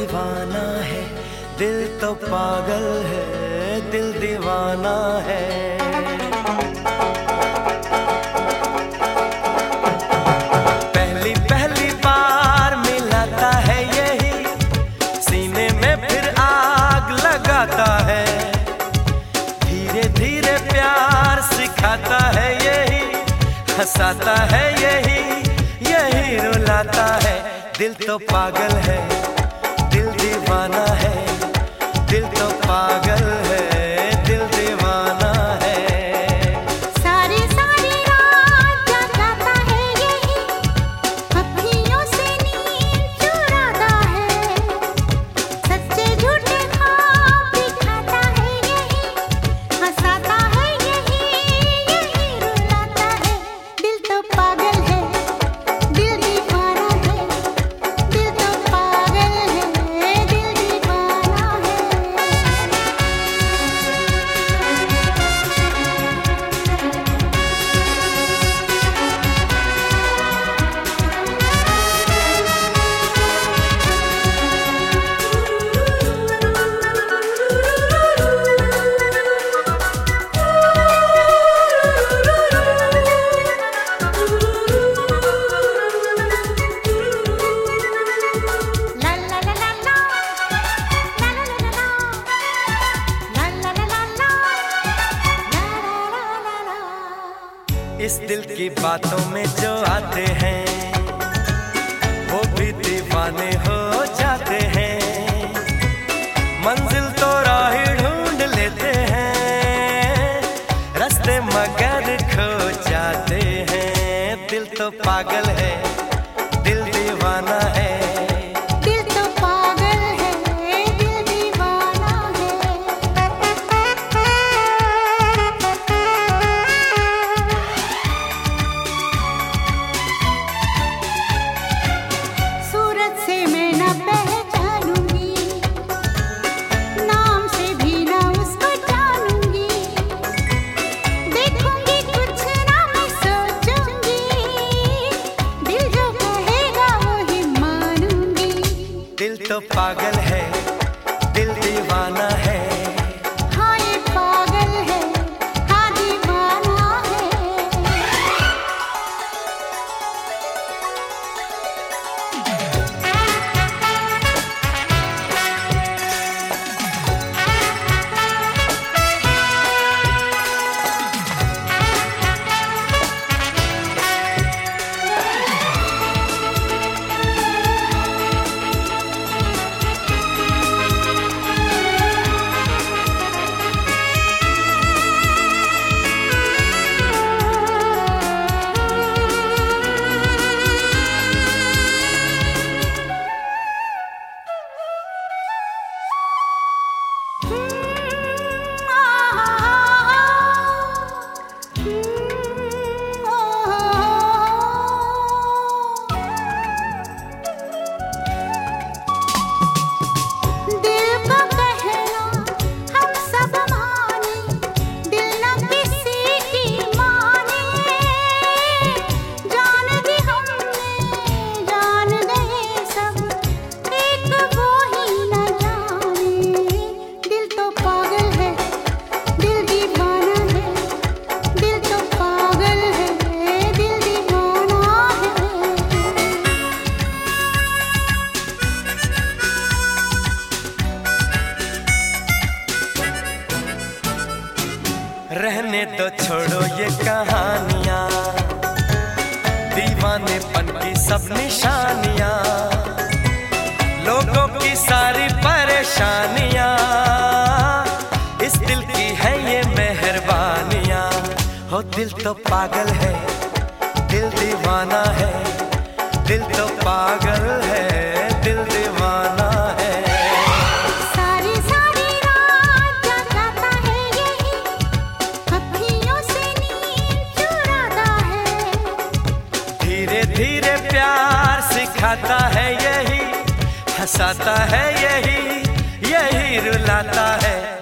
दीवाना है, दिल तो पागल है, दिल दीवाना है। पहली पहली बार मिलाता है यही, सीने में फिर आग लगाता है। धीरे धीरे प्यार सिखाता है यही, हंसाता है यही, यही रुलाता है। दिल तो पागल है, दिल दीवाना है, दिल तो पागल है, दिल दीवाना है। सारी सारी रात जगाता है यही, अखियों से नींद चुराता है। सच्चे झूठे ख्वाब दिखाता है यही, हंसाता है यही, यही रुलाता है। दिल तो पागल है, दिल दीवाना है, दिल तो पागल है, दिल दीवाना है। इस दिल की बातों में जो आते हैं, वो भी दीवाने हो जाते हैं। मंजिल तो राह ढूंढ लेते हैं, रास्ते मगर खो जाते हैं। दिल तो पागल है, दिल दीवाना है। दिल तो पागल है, दिल दीवाना है। सूरत से मैं न पहचानूंगी, नाम से भी न उसको जानूंगी। देखूंगी कुछ ना मैं सोचूंगी, दिल जो कहेगा वही मानूंगी। दिल तो पागल है, दिल दीवाना है। हाँ ये पागल है, हाँ दीवाना है। रहने दो छोड़ो ये कहानियां, दीवानेपन की सब निशानियां, लोगों की सारी परेशानियां, इस दिल की है ये मेहरबानियां। हो दिल तो पागल है, दिल दीवाना है, दिल तो पागल है, दिल दीवाना है। सारी सारी रात जगाता है यही, अखियों से नींद चुराता है। धीरे धीरे प्यार सिखाता है यही, हंसाता है यही, यही रुलाता है।